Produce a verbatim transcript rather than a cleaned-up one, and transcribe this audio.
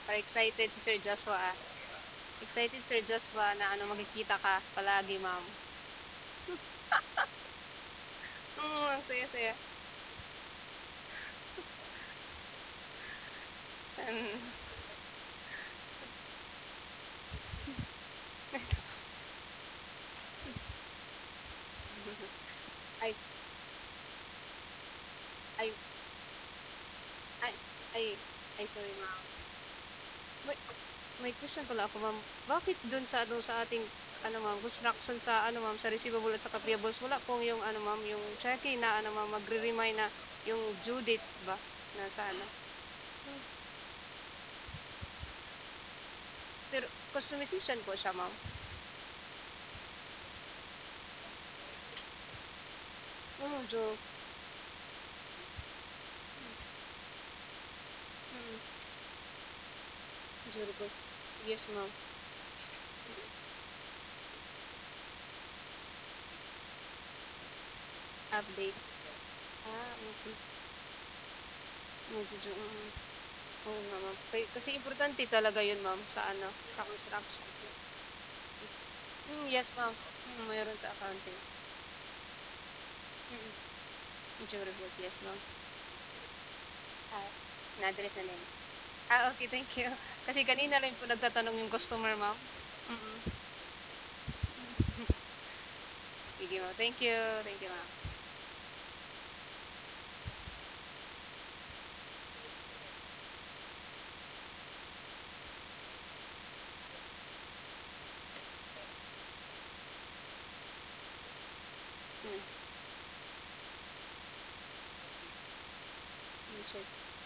Pa-excited si Sir Joshua, ah. Excited Sir Joshua na ano makikita ka palagi, ma'am. Oo, ang saya-saya. Hmm. Ay, ay, ay, ay, ay, sorry, ma'am. May may question pala ako, ma'am. Bakit dun sa ano sa ating ano, ma'am, construction sa ano, ma'am, sa receivable at saka payables, wala pong yung ano, ma'am, yung checking na ano, ma'am, magre-remind na yung due date ba na sa ano? Hmm, pero customization po siya, ma'am. Mm, jo mm, jewelry po. Yes, ma'am. Mm, update. Ah, okey. Magjo-jo mm. Oo nga, ma'am. Kay kasi importante talaga yun, ma'am, sa ano, sa construction. Mm, yes, ma'am. Mm, meron sa accounting. Mm, jewelry report, yes, ma'am. Ah, na-address na din. Ah, okey, thank you. Kasi kanina rin po nagtatanong yung customer, ma'am. Mm. Sige, ma'am. Thank you, thank you, ma'am. Mm, mm, check.